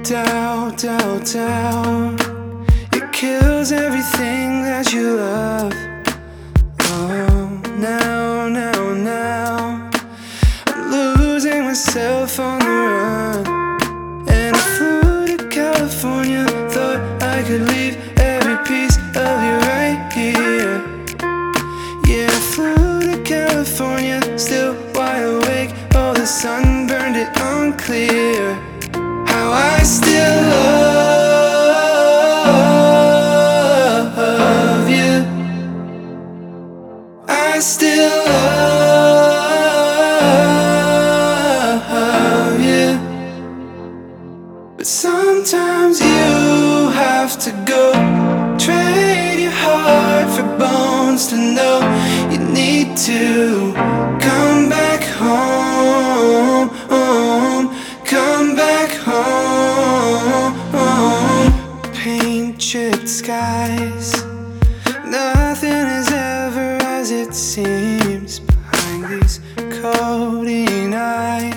Doubt, doubt, doubt, it kills everything that you love. Oh, now, now, now, I'm losing myself on the run. And I flew to California, thought I could leave every piece of you right here. Yeah, I flew to California, still wide awake, oh, the sun burned it unclear. How I still love you, I still love you. But sometimes you have to go, trade your heart for bones to know you need to come back home, come back home. Paint-chipped skies, nothing is ever as it seems behind these coating eyes.